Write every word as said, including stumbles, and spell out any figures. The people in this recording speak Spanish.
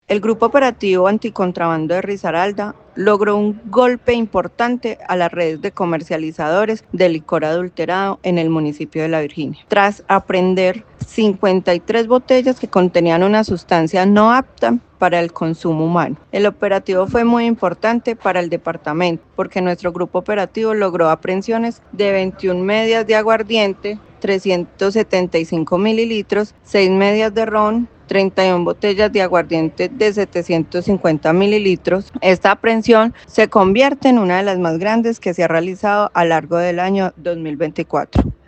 El Grupo Operativo Anticontrabando de Risaralda logró un golpe importante a las redes de comercializadores de licor adulterado en el municipio de La Virginia, tras apreender cincuenta y tres botellas que contenían una sustancia no apta para el consumo humano. El operativo fue muy importante para el departamento porque nuestro grupo operativo logró aprehensiones de veintiuna medias de aguardiente, trescientos setenta y cinco mililitros, seis medias de ron, treinta y una botellas de aguardiente de setecientos cincuenta mililitros. Esta aprehensión se convierte en una de las más grandes que se ha realizado a lo largo del año dos mil veinticuatro.